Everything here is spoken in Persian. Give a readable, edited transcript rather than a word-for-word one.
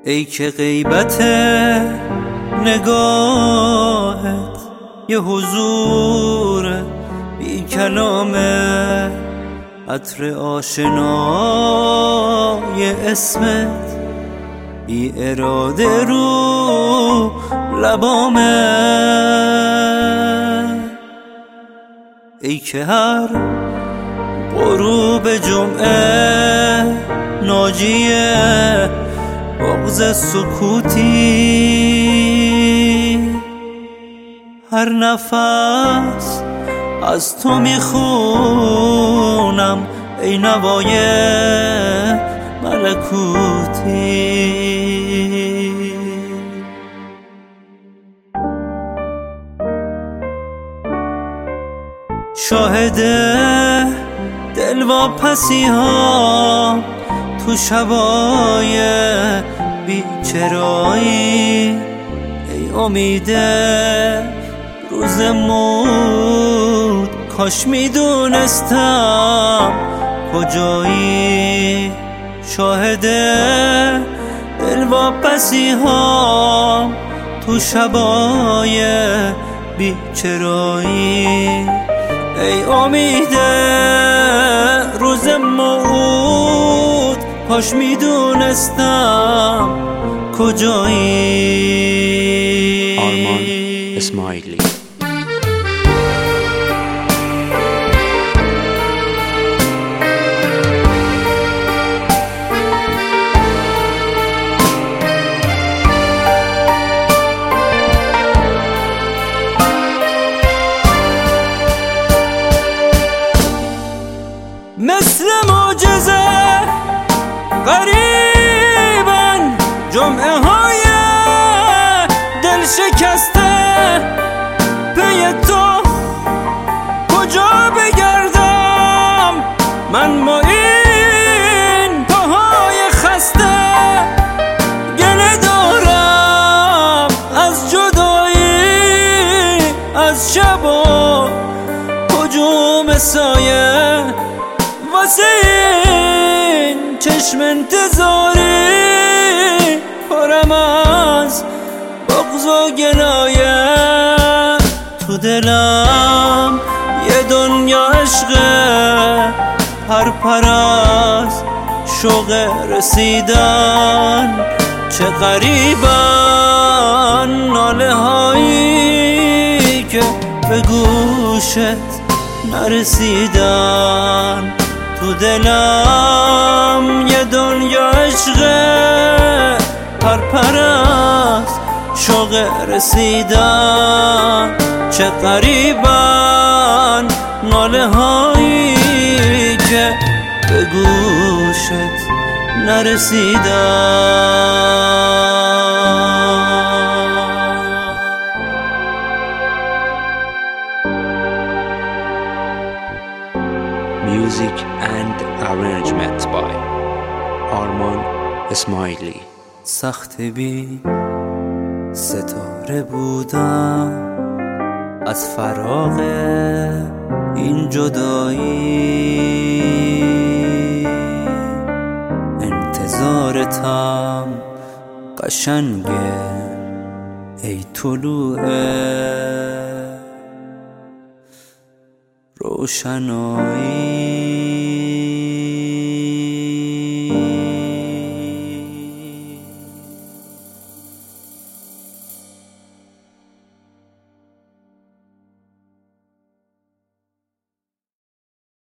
ای که غیبت نگاهت یه حضور بی کلامه، عطر آشنای اسمت بی اراده رو لبامه. ای که هر غروب جمعه ناجیه بغض سکوتی، هر نفس از تو میخونم ای نوای ملکوتی. شاهد دلواپسی ها تو شبای بیچرایی، ای امید روز موت کاش میدونستم کجایی. شاهد دلواپسی ها تو شبای بیچرایی، ای امید روز موت کاش میدونستم کجایی. آرمان اسماعیلی. مثل معجزه غریبن جمعه های دل شکسته، پی تو کجا بگردم من با این پاهای خسته. گله دارم از جدایی، از شب و هجوم سایه، واسه این چشم انتظاری پرم از بغض و گلایه. تو دلم یه دنیا عشقه، پر از شوق رسیدن، چه غریبن ناله هایی که به گوشت نرسیدن. تو دلم یه دنیا عشقه، پر از شوق رسیدن، چه غریبن ناله هایی که به گوشت نرسیدن. Music and arrangement by آرمان اسماعیلی. سخت بی ستاره بودم از فراق این جدایی، انتظارتم قشنگه ای طلوع روشنایی.